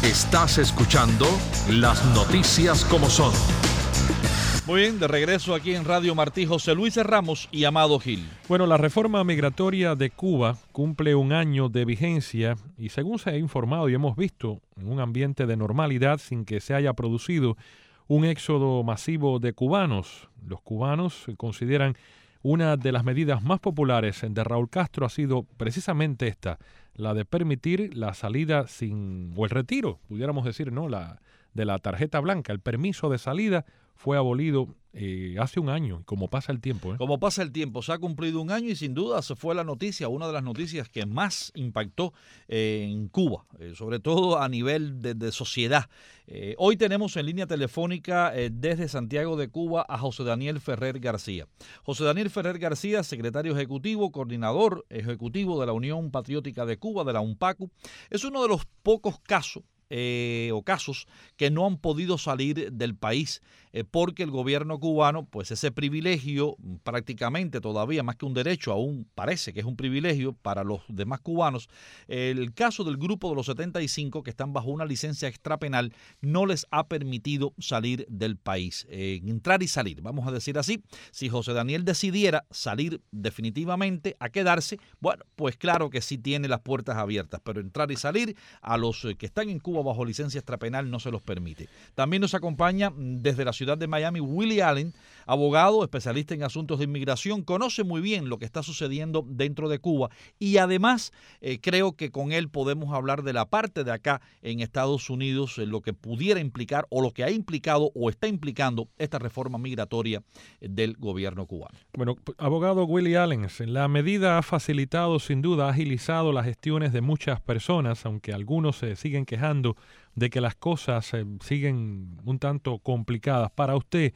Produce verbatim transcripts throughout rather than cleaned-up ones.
Estás escuchando Las Noticias como Son. Muy bien, de regreso aquí en Radio Martí, José Luis Ramos y Amado Gil. Bueno, la reforma migratoria de Cuba cumple un año de vigencia y según se ha informado y hemos visto, en un ambiente de normalidad sin que se haya producido un éxodo masivo de cubanos. Los cubanos consideran una de las medidas más populares de Raúl Castro ha sido precisamente esta, la de permitir la salida sin, o el retiro, pudiéramos decir, ¿no? La, de la tarjeta blanca. El permiso de salida fue abolido eh, hace un año, como pasa el tiempo. ¿eh? Como pasa el tiempo, se ha cumplido un año y sin duda se fue la noticia, una de las noticias que más impactó eh, en Cuba, eh, sobre todo a nivel de, de sociedad. Eh, hoy tenemos en línea telefónica eh, desde Santiago de Cuba a José Daniel Ferrer García. José Daniel Ferrer García, secretario ejecutivo, coordinador ejecutivo de la Unión Patriótica de Cuba, de la UNPACU, es uno de los pocos casos Eh, o casos que no han podido salir del país eh, porque el gobierno cubano, pues ese privilegio prácticamente todavía más que un derecho, aún parece que es un privilegio para los demás cubanos. El caso del grupo de los setenta y cinco que están bajo una licencia extrapenal no les ha permitido salir del país, eh, entrar y salir, vamos a decir así. Si José Daniel decidiera salir definitivamente a quedarse, bueno, pues claro que sí tiene las puertas abiertas, pero entrar y salir a los eh, que están en Cuba bajo licencia extrapenal no se los permite. También nos acompaña desde la ciudad de Miami Willie Allen, abogado, especialista en asuntos de inmigración, conoce muy bien lo que está sucediendo dentro de Cuba y además eh, creo que con él podemos hablar de la parte de acá en Estados Unidos, eh, lo que pudiera implicar o lo que ha implicado o está implicando esta reforma migratoria eh, del gobierno cubano. Bueno, abogado Willie Allen, la medida ha facilitado, sin duda, ha agilizado las gestiones de muchas personas, aunque algunos se siguen quejando de que las cosas eh, siguen un tanto complicadas. Para usted,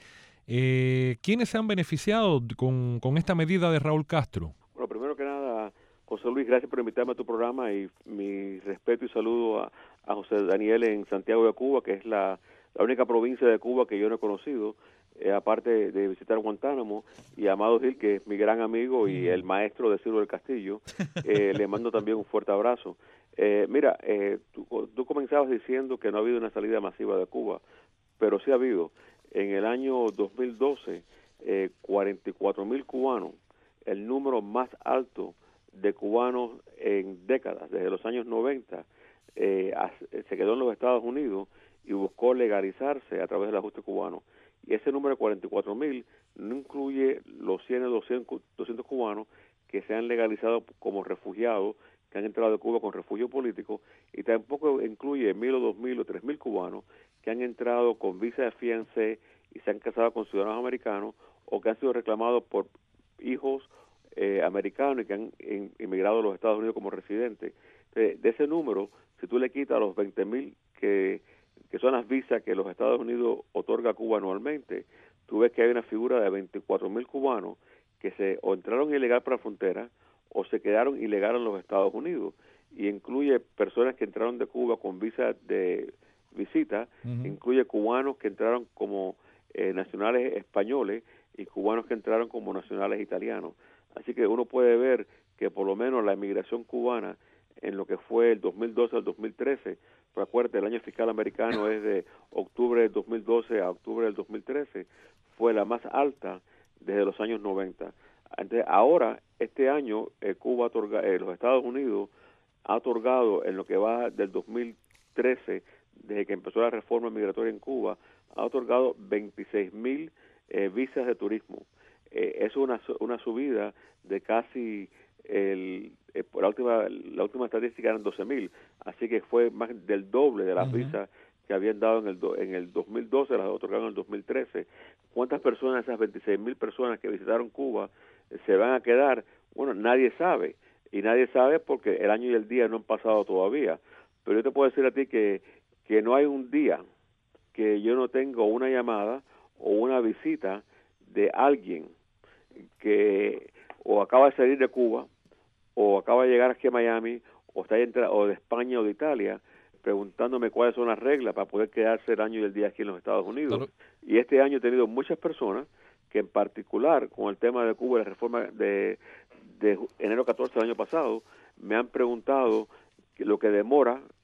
eh, ¿quiénes se han beneficiado con, con esta medida de Raúl Castro? Bueno, primero que nada, José Luis, gracias por invitarme a tu programa y mi respeto y saludo a, a José Daniel en Santiago de Cuba, que es la, la única provincia de Cuba que yo no he conocido, eh, aparte de visitar Guantánamo, y a Amado Gil, que es mi gran amigo y el maestro de Ciro del Castillo, eh, le mando también un fuerte abrazo. Eh, mira, eh, tú, tú comenzabas diciendo que no ha habido una salida masiva de Cuba, pero sí ha habido. En el año dos mil doce, eh, cuarenta y cuatro mil cubanos, el número más alto de cubanos en décadas, desde los años noventa, eh, se quedó en los Estados Unidos y buscó legalizarse a través del ajuste cubano. Y ese número de cuarenta y cuatro mil no incluye los cien o doscientos cubanos que se han legalizado como refugiados, que han entrado de Cuba con refugio político, y tampoco incluye mil o dos mil o tres mil cubanos que han entrado con visa de fiancé y se han casado con ciudadanos americanos o que han sido reclamados por hijos eh, americanos y que han in, inmigrado a los Estados Unidos como residentes. De, de ese número, si tú le quitas los veinte mil que, que son las visas que los Estados Unidos otorga a Cuba anualmente, tú ves que hay una figura de veinticuatro mil cubanos que se o entraron ilegal por la frontera o se quedaron ilegal en los Estados Unidos, y incluye personas que entraron de Cuba con visa de visita, uh-huh. incluye cubanos que entraron como eh, nacionales españoles y cubanos que entraron como nacionales italianos. Así que uno puede ver que por lo menos la inmigración cubana en lo que fue el dos mil doce al dos mil trece, pero acuérdate, el año fiscal americano es de octubre del dos mil doce a octubre del dos mil trece, fue la más alta desde los años noventa. Entonces, ahora, este año, eh, Cuba otorga, eh, los Estados Unidos ha otorgado en lo que va del dos mil trece, desde que empezó la reforma migratoria en Cuba, ha otorgado veintiséis mil eh, visas de turismo. Eh, es una una subida de casi, el, eh, por la última la última estadística eran doce mil, así que fue más del doble de las uh-huh. visas que habían dado en el do, en el dos mil doce, las otorgaron en el dos mil trece. ¿Cuántas personas, esas veintiséis mil personas que visitaron Cuba, se van a quedar? Bueno, nadie sabe, y nadie sabe porque el año y el día no han pasado todavía, pero yo te puedo decir a ti que, que no hay un día que yo no tengo una llamada o una visita de alguien que o acaba de salir de Cuba, o acaba de llegar aquí a Miami, o está entra, o de España o de Italia, preguntándome cuáles son las reglas para poder quedarse el año y el día aquí en los Estados Unidos. Claro. Y este año he tenido muchas personas que, en particular con el tema de Cuba y la reforma de, de enero catorce del año pasado, me han preguntado que lo que demora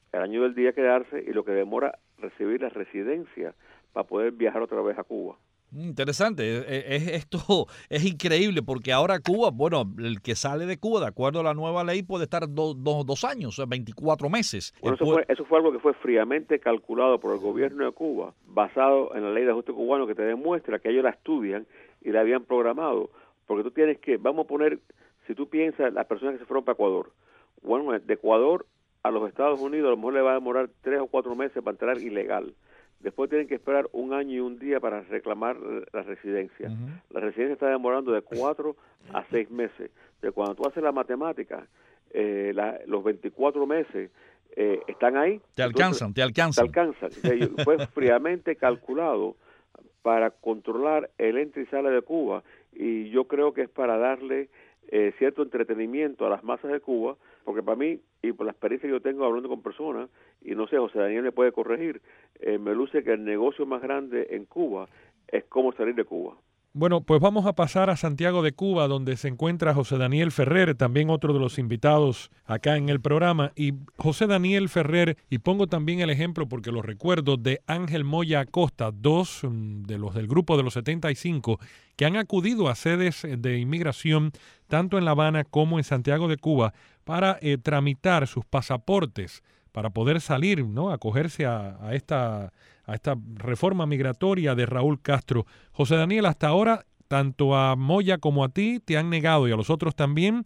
el año del día quedarse y lo que demora recibir la residencia para poder viajar otra vez a Cuba. Interesante, es, es, esto es increíble porque ahora Cuba, bueno, el que sale de Cuba, de acuerdo a la nueva ley, puede estar do, do, dos años, veinticuatro meses. Bueno, eso fue, eso fue algo que fue fríamente calculado por el gobierno de Cuba, basado en la ley de ajuste cubano, que te demuestra que ellos la estudian y la habían programado, porque tú tienes que, vamos a poner, si tú piensas, las personas que se fueron para Ecuador, bueno, de Ecuador a los Estados Unidos a lo mejor le va a demorar tres o cuatro meses para entrar ilegal. Después tienen que esperar un año y un día para reclamar la residencia. Uh-huh. La residencia está demorando de cuatro a seis meses. Entonces, cuando tú haces la matemática, eh, la, los veinticuatro meses eh, están ahí. Te alcanzan, te alcanzan. Te alcanzan. Entonces, fue fríamente calculado para controlar el entra y sale de Cuba, y yo creo que es para darle eh, cierto entretenimiento a las masas de Cuba, porque para mí, y por la experiencia que yo tengo hablando con personas, y no sé, José Daniel me puede corregir, eh, me luce que el negocio más grande en Cuba es cómo salir de Cuba. Bueno, pues vamos a pasar a Santiago de Cuba, donde se encuentra José Daniel Ferrer, también otro de los invitados acá en el programa. Y José Daniel Ferrer, y pongo también el ejemplo porque lo recuerdo, de Ángel Moya Acosta, dos de los del grupo de los setenta y cinco, que han acudido a sedes de inmigración, tanto en La Habana como en Santiago de Cuba, para eh, tramitar sus pasaportes, para poder salir, ¿no?, acogerse a, a esta... a esta reforma migratoria de Raúl Castro. José Daniel, hasta ahora, tanto a Moya como a ti te han negado, y a los otros también,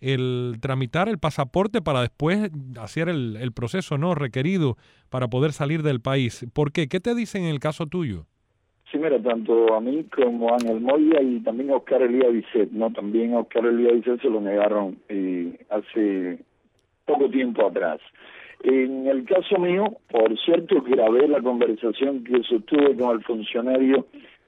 el tramitar el pasaporte para después hacer el, el proceso no requerido para poder salir del país. ¿Por qué? ¿Qué te dicen en el caso tuyo? Sí, mira, tanto a mí como a Ángel Moya y también a Oscar Elías Bisset, ¿no? También a Oscar Elías Bisset se lo negaron eh, hace poco tiempo atrás. En el caso mío, por cierto, grabé la conversación que sostuve con el funcionario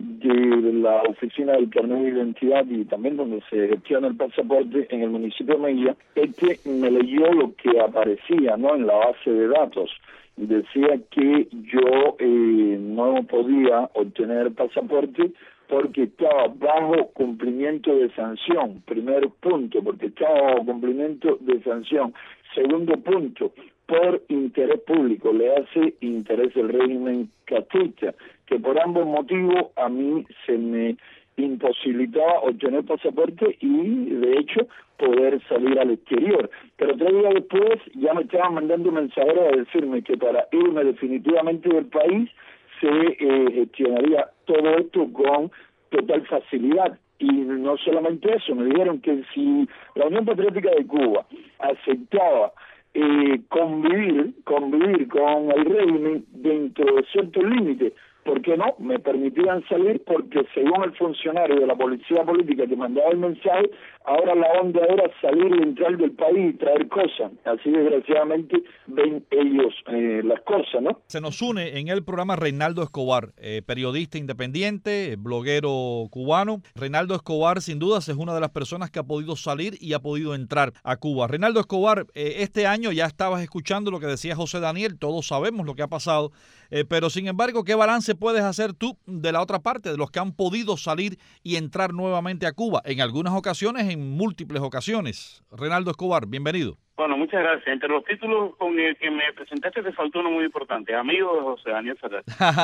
de la oficina del carnet de identidad y también donde se gestiona el pasaporte en el municipio de Mella. Este me leyó lo que aparecía, ¿no?, en la base de datos. Decía que yo eh, no podía obtener pasaporte porque estaba bajo cumplimiento de sanción. Primer punto, porque estaba bajo cumplimiento de sanción. Segundo punto, por interés público, le hace interés el régimen castrista, que por ambos motivos a mí se me imposibilitaba obtener pasaporte y, de hecho, poder salir al exterior. Pero tres días después ya me estaban mandando mensajeros a decirme que para irme definitivamente del país se eh, gestionaría todo esto con total facilidad. Y no solamente eso, me dijeron que si la Unión Patriótica de Cuba aceptaba eh, convivir, convivir con el régimen dentro de ciertos límites, ¿por qué no? Me permitían salir porque según el funcionario de la policía política que mandaba el mensaje, ahora la onda era salir y entrar del país y traer cosas. Así desgraciadamente ven ellos eh, las cosas, ¿no? Se nos une en el programa Reinaldo Escobar, eh, periodista independiente, bloguero cubano. Reinaldo Escobar, sin dudas, es una de las personas que ha podido salir y ha podido entrar a Cuba. Reinaldo Escobar, eh, este año ya estabas escuchando lo que decía José Daniel, todos sabemos lo que ha pasado, eh, pero sin embargo, ¿qué balance puedes hacer tú de la otra parte, de los que han podido salir y entrar nuevamente a Cuba? En algunas ocasiones, en múltiples ocasiones. Reinaldo Escobar, bienvenido. Bueno, muchas gracias. Entre los títulos con el que me presentaste te faltó uno muy importante, amigo de José Daniel Ferrer.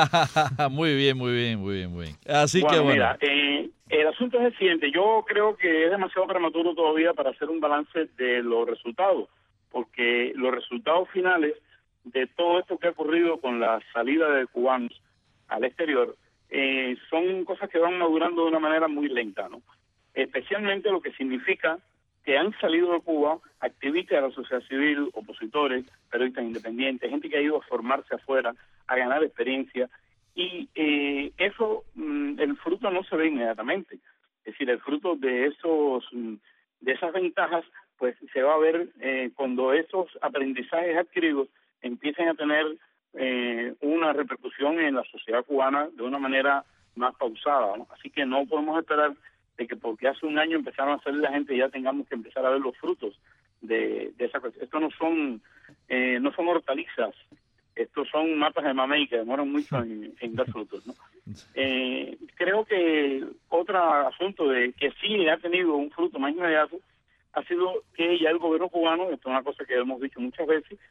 Muy bien, muy bien, muy bien, muy bien. Así bueno, que bueno. Mira, eh, el asunto es el siguiente. Yo creo que es demasiado prematuro todavía para hacer un balance de los resultados, porque los resultados finales de todo esto que ha ocurrido con la salida de cubanos al exterior eh, son cosas que van madurando de una manera muy lenta, ¿no? Especialmente lo que significa que han salido de Cuba activistas de la sociedad civil, opositores, periodistas independientes, gente que ha ido a formarse afuera, a ganar experiencia, y eh, eso, mm, el fruto no se ve inmediatamente. Es decir, el fruto de esos de esas ventajas, pues se va a ver eh, cuando esos aprendizajes adquiridos empiecen a tener eh, una repercusión en la sociedad cubana de una manera más pausada, ¿no? Así que no podemos esperar de que porque hace un año empezaron a salir la gente ya tengamos que empezar a ver los frutos de, de esa cuestión. Estos no son eh, no son hortalizas, estos son mapas de mamey que demoran mucho en, en dar frutos, ¿no? Eh, creo que otro asunto de que sí ha tenido un fruto más inmediato ha sido que ya el gobierno cubano, esto es una cosa que hemos dicho muchas veces,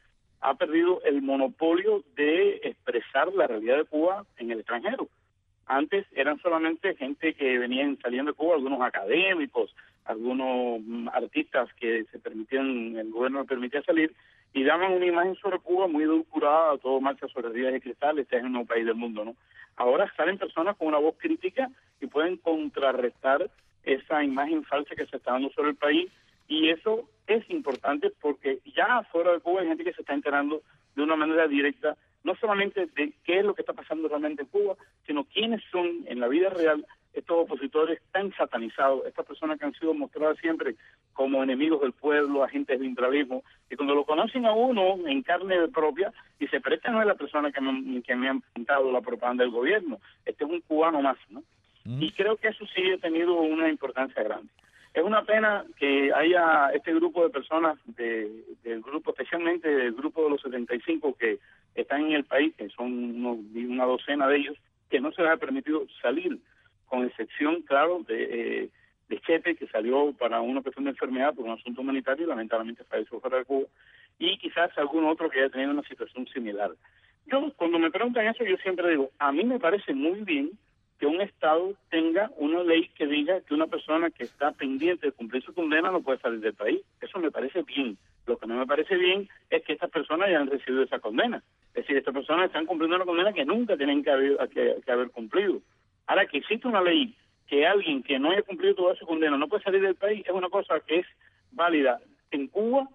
ha perdido el monopolio de expresar la realidad de Cuba en el extranjero. Antes eran solamente gente que venían saliendo de Cuba, algunos académicos, algunos artistas que se permitían, el gobierno les permitía salir, y daban una imagen sobre Cuba muy edulcorada, todo marcha sobre rías de cristal, este es el nuevo país del mundo, ¿no? Ahora salen personas con una voz crítica y pueden contrarrestar esa imagen falsa que se está dando sobre el país, y eso es importante porque ya fuera de Cuba hay gente que se está enterando de una manera directa, no solamente de qué es lo que está pasando realmente en Cuba, sino quiénes son en la vida real estos opositores tan satanizados, estas personas que han sido mostradas siempre como enemigos del pueblo, agentes del imperialismo, y cuando lo conocen a uno en carne propia, dice, pero esta no es la persona que me, que me han pintado la propaganda del gobierno, este es un cubano más, ¿no? Mm. Y creo que eso sí ha tenido una importancia grande. Es una pena que haya este grupo de personas, de, del grupo, especialmente del grupo de los setenta y cinco que están en el país, que son unos, una docena de ellos, que no se les ha permitido salir, con excepción, claro, de, eh, de Chepe, que salió para una cuestión de enfermedad por un asunto humanitario y lamentablemente falleció fuera de Cuba, y quizás algún otro que haya tenido una situación similar. Yo, cuando me preguntan eso, yo siempre digo, a mí me parece muy bien que un Estado tenga una ley que diga que una persona que está pendiente de cumplir su condena no puede salir del país. Eso me parece bien. Lo que no me parece bien es que estas personas ya han recibido esa condena. Es decir, estas personas están cumpliendo una condena que nunca tienen que haber, que, que haber cumplido. Ahora, que existe una ley que alguien que no haya cumplido toda su condena no puede salir del país, es una cosa que es válida en Cuba,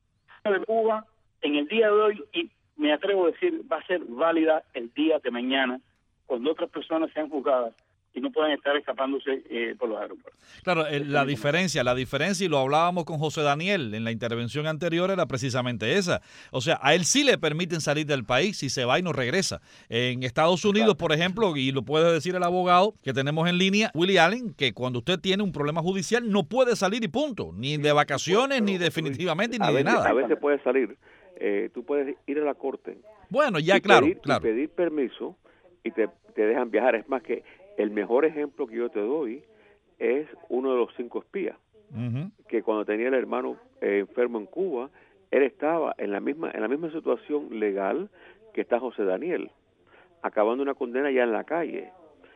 de Cuba, en el día de hoy, y me atrevo a decir, va a ser válida el día de mañana, cuando otras personas sean juzgadas y no puedan estar escapándose eh, por los aeropuertos. Claro, eh, la diferencia, la diferencia, y lo hablábamos con José Daniel en la intervención anterior, era precisamente esa. O sea, a él sí le permiten salir del país si se va y no regresa. En Estados Unidos, por ejemplo, y lo puede decir el abogado que tenemos en línea, Willie Allen, que cuando usted tiene un problema judicial no puede salir y punto, ni de vacaciones, ni definitivamente, ni de nada. A veces puede salir, eh, tú puedes ir a la corte. Bueno, ya y claro, pedir, claro. Y pedir permiso y te, te dejan viajar. Es más, que el mejor ejemplo que yo te doy es uno de los cinco espías, uh-huh. que cuando tenía el hermano eh, enfermo en Cuba, él estaba en la misma en la misma situación legal que está José Daniel, acabando una condena ya en la calle,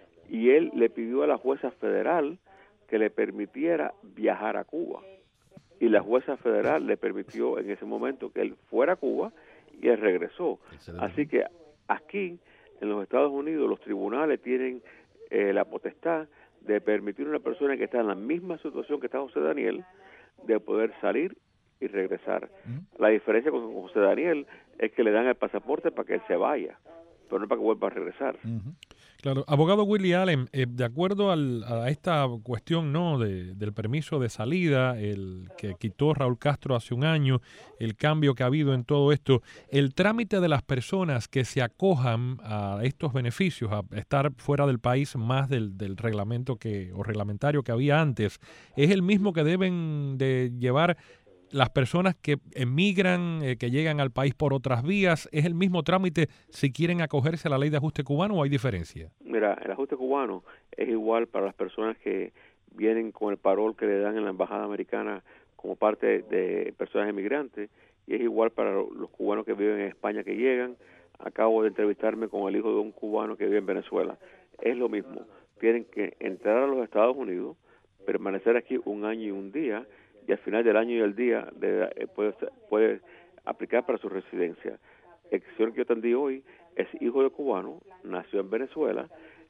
y él le pidió a la jueza federal que le permitiera viajar a Cuba, y la jueza federal le permitió en ese momento que él fuera a Cuba, y él regresó. Excelente. Así que aquí en los Estados Unidos los tribunales tienen eh, la potestad de permitir a una persona que está en la misma situación que está José Daniel de poder salir y regresar. Uh-huh. La diferencia con José Daniel es que le dan el pasaporte para que él se vaya, pero no para que vuelva a regresar. Uh-huh. Claro, abogado Willie Allen, eh, de acuerdo al, a esta cuestión no de, del permiso de salida, el que quitó Raúl Castro hace un año, el cambio que ha habido en todo esto, el trámite de las personas que se acojan a estos beneficios, a estar fuera del país más del, del reglamento que o reglamentario que había antes, ¿es el mismo que deben de llevar las personas que emigran, eh, que llegan al país por otras vías? ¿Es el mismo trámite si quieren acogerse a la ley de ajuste cubano o hay diferencia? Mira, el ajuste cubano es igual para las personas que vienen con el parol que le dan en la embajada americana como parte de personas emigrantes, y es igual para los cubanos que viven en España que llegan. Acabo de entrevistarme con el hijo de un cubano que vive en Venezuela. Es lo mismo, tienen que entrar a los Estados Unidos, permanecer aquí un año y un día, y al final del año y el día de, eh, puede, puede aplicar para su residencia. El señor que yo atendí hoy es hijo de cubano, nació en Venezuela.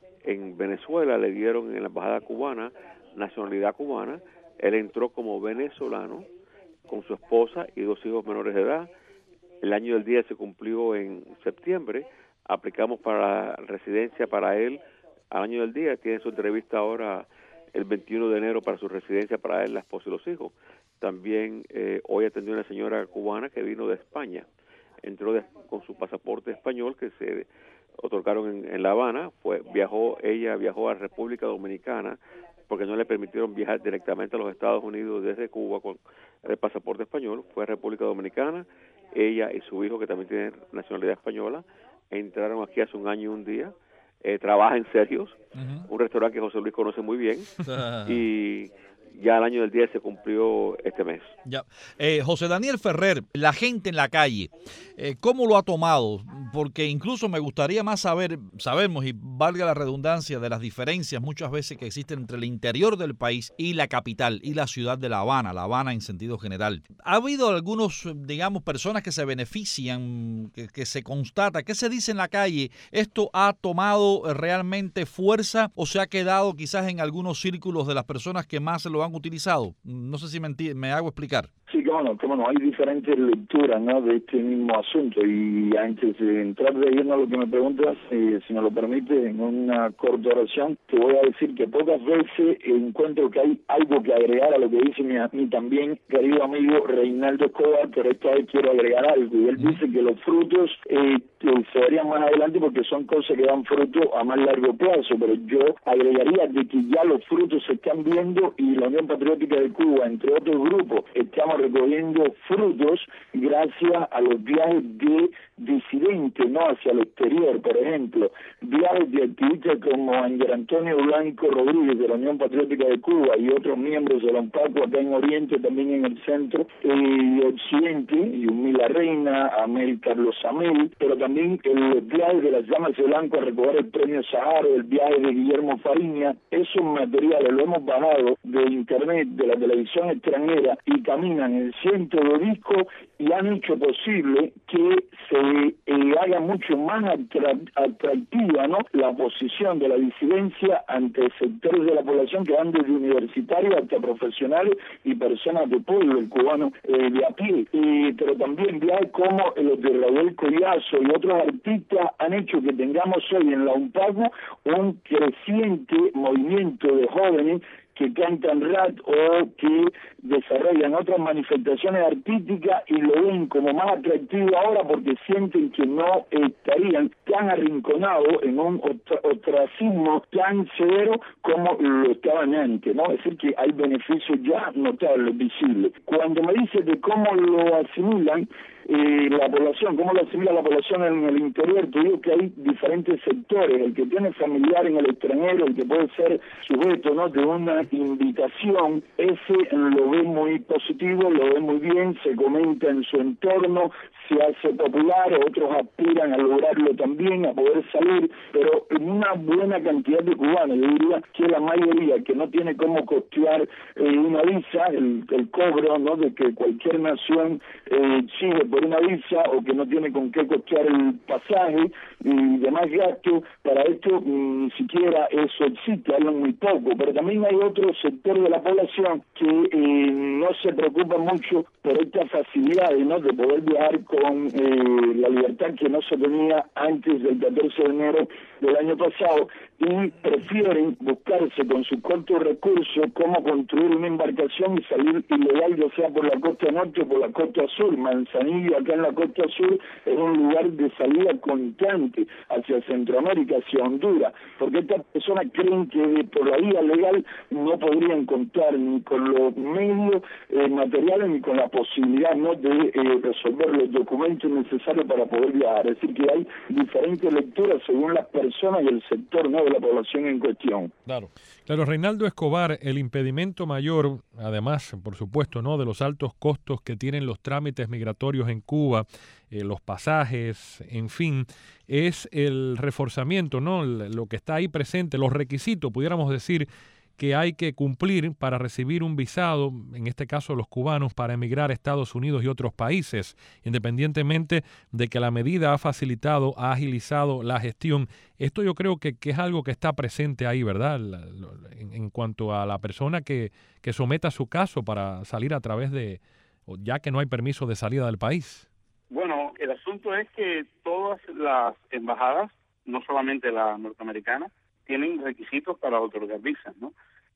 En Venezuela le dieron en la embajada cubana nacionalidad cubana. Él entró como venezolano con su esposa y dos hijos menores de edad. El año del día se cumplió en septiembre. Aplicamos para residencia para él al año del día. Tiene su entrevista ahora el veintiuno de enero para su residencia para él, la esposa y los hijos. También eh, hoy atendió una señora cubana que vino de España. Entró de, con su pasaporte español que se otorgaron en, en La Habana. Fue, viajó, ella viajó a República Dominicana porque no le permitieron viajar directamente a los Estados Unidos desde Cuba con el pasaporte español. Fue a República Dominicana. Ella y su hijo, que también tiene nacionalidad española, entraron aquí hace un año y un día. Eh, trabaja en Sergios, uh-huh. un restaurante que José Luis conoce muy bien, y ya el año del diez se cumplió este mes. Ya. Eh, José Daniel Ferrer, la gente en la calle, eh, ¿cómo lo ha tomado? Porque incluso me gustaría más saber, sabemos, y valga la redundancia, de las diferencias muchas veces que existen entre el interior del país y la capital, y la ciudad de La Habana, La Habana en sentido general. ¿Ha habido algunos, digamos, personas que se benefician, que, que se constata? ¿Qué se dice en la calle? ¿Esto ha tomado realmente fuerza o se ha quedado quizás en algunos círculos de las personas que más lo han utilizado? No sé si me, me hago explicar. Sí, cómo no, cómo no, hay diferentes lecturas, ¿no?, de este mismo asunto, y antes de entrar de lleno a lo que me preguntas, eh, si me lo permite, en una corta oración, te voy a decir que pocas veces encuentro que hay algo que agregar a lo que dice mi, mi también querido amigo Reinaldo Escobar, pero esta vez quiero agregar algo, y él dice que los frutos eh, se verían más adelante porque son cosas que dan fruto a más largo plazo, pero yo agregaría de que ya los frutos se están viendo, y la Unión Patriótica de Cuba, entre otros grupos, estamos recogiendo frutos gracias a los viajes de disidentes, ¿no?, hacia el exterior. Por ejemplo, viajes de activistas como Ángel Antonio Blanco Rodríguez de la Unión Patriótica de Cuba y otros miembros de la UNPACU acá en Oriente, también en el centro y eh, Occidente, y Humila Reina, Amel Carlos Amel, pero también el viaje de las Llamas de Blanco a recoger el premio Saharo, el viaje de Guillermo Fariña. Esos materiales lo hemos bajado de internet, de la televisión extranjera, y caminan en cientos de discos y han hecho posible que se eh, haga mucho más atractiva, ¿no?, la posición de la disidencia ante sectores de la población que van desde universitarios hasta profesionales y personas de pueblo, el cubano eh, de a pie. Eh, pero también viajes como los de Raúl Collazo y otros artistas han hecho que tengamos hoy en la UNPACU un creciente movimiento de jóvenes que cantan rap o que desarrollan otras manifestaciones artísticas y lo ven como más atractivo ahora porque sienten que no estarían tan arrinconados en un ostracismo tan severo como lo estaban antes, ¿no? Es decir, que hay beneficios ya notables, visibles. Cuando me dices de cómo lo asimilan, Eh, la población, cómo lo asimila la población en el interior, te digo que hay diferentes sectores, el que tiene familiar en el extranjero, el que puede ser sujeto, ¿no?, de una invitación, ese lo ve muy positivo, lo ve muy bien, se comenta en su entorno, se hace popular, otros aspiran a lograrlo también, a poder salir, pero en una buena cantidad de cubanos, yo diría que la mayoría que no tiene cómo costear eh, una visa, el, el cobro, ¿no?, de que cualquier nación eh, exige por una visa, o que no tiene con qué costear el pasaje y demás gastos, para esto ni siquiera eso existe, hablan muy poco, pero también hay otro sector de la población que eh, no se preocupa mucho por estas facilidades, ¿no?, de poder viajar con eh, la libertad que no se tenía antes del catorce de enero del año pasado, y prefieren buscarse con sus cortos recursos cómo construir una embarcación y salir ilegal, ya sea por la costa norte o por la costa sur. Manzanillo, acá en la costa sur, es un lugar de salida constante hacia Centroamérica, hacia Honduras, porque estas personas creen que por la vía legal no podrían contar ni con los medios eh, materiales ni con la posibilidad, ¿no?, de eh, resolver los documentos necesarios para poder viajar. Es decir, que hay diferentes lecturas según las personas y el sector, ¿no?, de la población en cuestión. Claro. Claro, Reinaldo Escobar, el impedimento mayor, además, por supuesto, ¿no?, de los altos costos que tienen los trámites migratorios en Cuba, eh, los pasajes, en fin, es el reforzamiento, ¿no?, lo que está ahí presente, los requisitos, pudiéramos decir, que hay que cumplir para recibir un visado, en este caso los cubanos, para emigrar a Estados Unidos y otros países, independientemente de que la medida ha facilitado, ha agilizado la gestión. Esto yo creo que, que es algo que está presente ahí, ¿verdad?, la, lo, en, en cuanto a la persona que, que someta su caso para salir a través de, ya que no hay permiso de salida del país. Bueno, el asunto es que todas las embajadas, no solamente la norteamericana, tienen requisitos para otorgar visas, ¿no?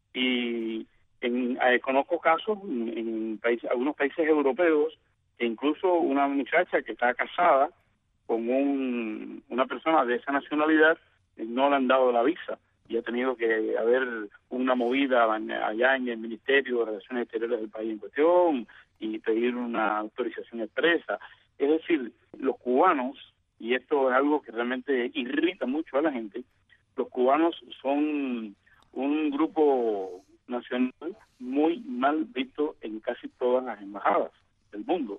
Y en, eh, conozco casos en, en países, algunos países europeos, e incluso una muchacha que está casada con un, una persona de esa nacionalidad, eh, no le han dado la visa y ha tenido que haber una movida allá en el Ministerio de Relaciones Exteriores del país en cuestión y pedir una autorización expresa. Es decir, los cubanos, y esto es algo que realmente irrita mucho a la gente, los cubanos son un grupo nacional muy mal visto en casi todas las embajadas del mundo.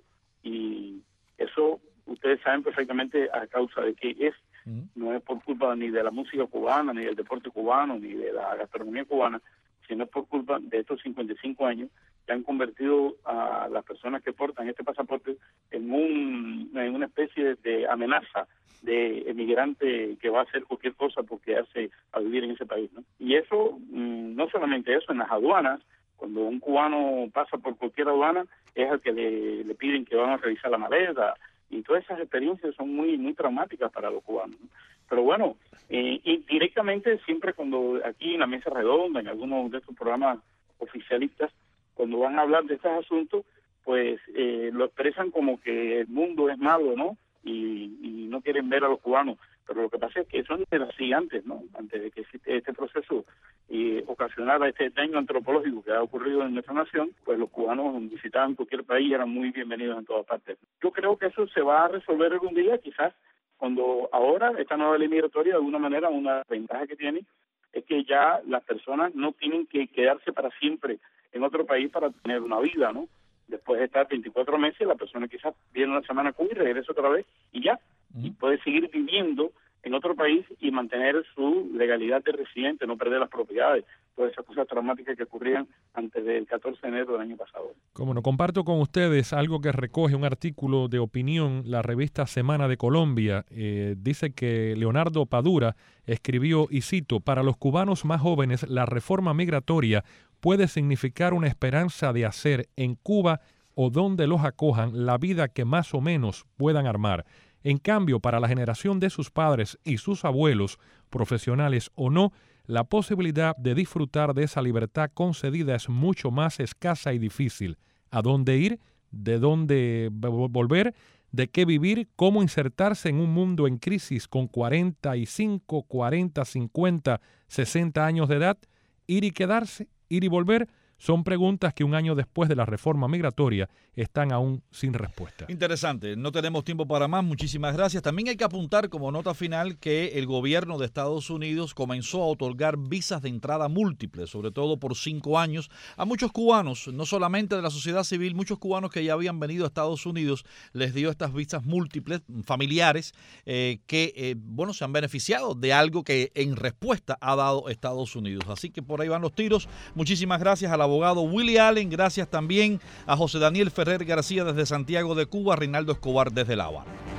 Y eso ustedes saben perfectamente a causa de qué es. Uh-huh. No es por culpa ni de la música cubana, ni del deporte cubano, ni de la gastronomía cubana, sino es por culpa de estos cincuenta y cinco años que han convertido a las personas que portan este pasaporte en, un, en una especie de, de amenaza de emigrante que va a hacer cualquier cosa porque hace a vivir en ese país, ¿no? Y eso, mmm, no solamente eso, en las aduanas, cuando un cubano pasa por cualquier aduana, es al que le, le piden que van a revisar la maleta, y todas esas experiencias son muy muy traumáticas para los cubanos, ¿no? Pero bueno, eh, y directamente siempre cuando aquí en la mesa redonda, en algunos de estos programas oficialistas, cuando van a hablar de estos asuntos, pues eh, lo expresan como que el mundo es malo, ¿no? Y, y no quieren ver a los cubanos. Pero lo que pasa es que son de las gigantes, ¿no? Antes de que existe este proceso y eh, ocasionara este daño antropológico que ha ocurrido en nuestra nación, pues los cubanos visitaban cualquier país y eran muy bienvenidos en todas partes. Yo creo que eso se va a resolver algún día, quizás cuando ahora esta nueva ley migratoria, de alguna manera, una ventaja que tiene es que ya las personas no tienen que quedarse para siempre en otro país para tener una vida, ¿no? Después de estar veinticuatro meses, la persona quizás viene una semana a Cuba y regresa otra vez y ya, y puede seguir viviendo en otro país y mantener su legalidad de residente, no perder las propiedades, todas esas cosas traumáticas que ocurrían antes del catorce de enero del año pasado. Como no, comparto con ustedes algo que recoge un artículo de opinión, la revista Semana de Colombia. Eh, dice que Leonardo Padura escribió, y cito, para los cubanos más jóvenes, la reforma migratoria puede significar una esperanza de hacer en Cuba o donde los acojan la vida que más o menos puedan armar. En cambio, para la generación de sus padres y sus abuelos, profesionales o no, la posibilidad de disfrutar de esa libertad concedida es mucho más escasa y difícil. ¿A dónde ir? ¿De dónde volver? ¿De qué vivir? ¿Cómo insertarse en un mundo en crisis con cuarenta y cinco, cuarenta, cincuenta, sesenta años de edad? ¿Ir y quedarse? ¿Ir y volver? Son preguntas que un año después de la reforma migratoria están aún sin respuesta. Interesante. No tenemos tiempo para más. Muchísimas gracias. También hay que apuntar como nota final que el gobierno de Estados Unidos comenzó a otorgar visas de entrada múltiples, sobre todo por cinco años, a muchos cubanos, no solamente de la sociedad civil, muchos cubanos que ya habían venido a Estados Unidos, les dio estas visas múltiples, familiares, eh, que, eh, bueno, se han beneficiado de algo que en respuesta ha dado Estados Unidos. Así que por ahí van los tiros. Muchísimas gracias a la abogado Willie Allen, gracias también a José Daniel Ferrer García desde Santiago de Cuba, Reinaldo Escobar desde La Habana.